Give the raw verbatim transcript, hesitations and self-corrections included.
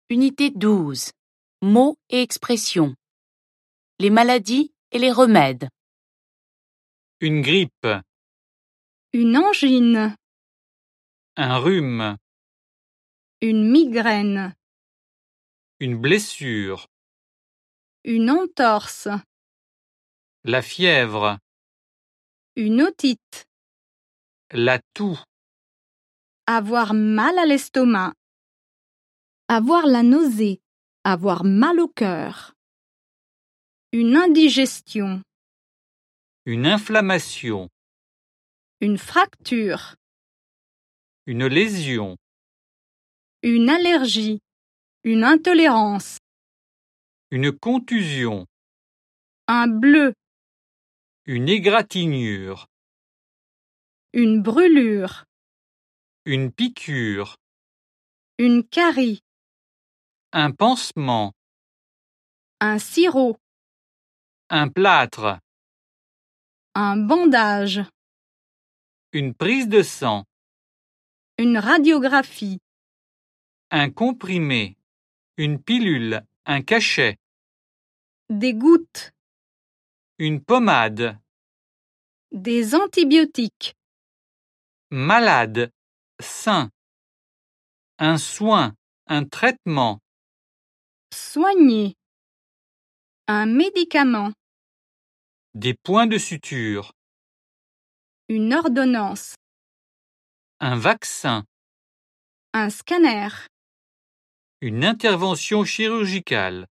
Unité douze. Mots et expressions. Les maladies et les remèdes. Une grippe, Une angine, un rhume, une migraine, une blessure, une entorse, la fièvre, une otite, la toux, avoir mal à l'estomac, avoir la nausée, avoir mal au cœur, une indigestion, une inflammation, une fracture, une lésion, une allergie, une intolérance, une contusion, un bleu, une égratignure, une brûlure, une piqûre, une carie, un pansement, un sirop, un plâtre, un bandage, une prise de sang, une radiographie, un comprimé, une pilule, un cachet, des gouttes, une pommade, des antibiotiques, malade, sain, un soin, un traitement, soigner, un médicament, des points de suture, une ordonnance, un vaccin, un scanner. une intervention chirurgicale.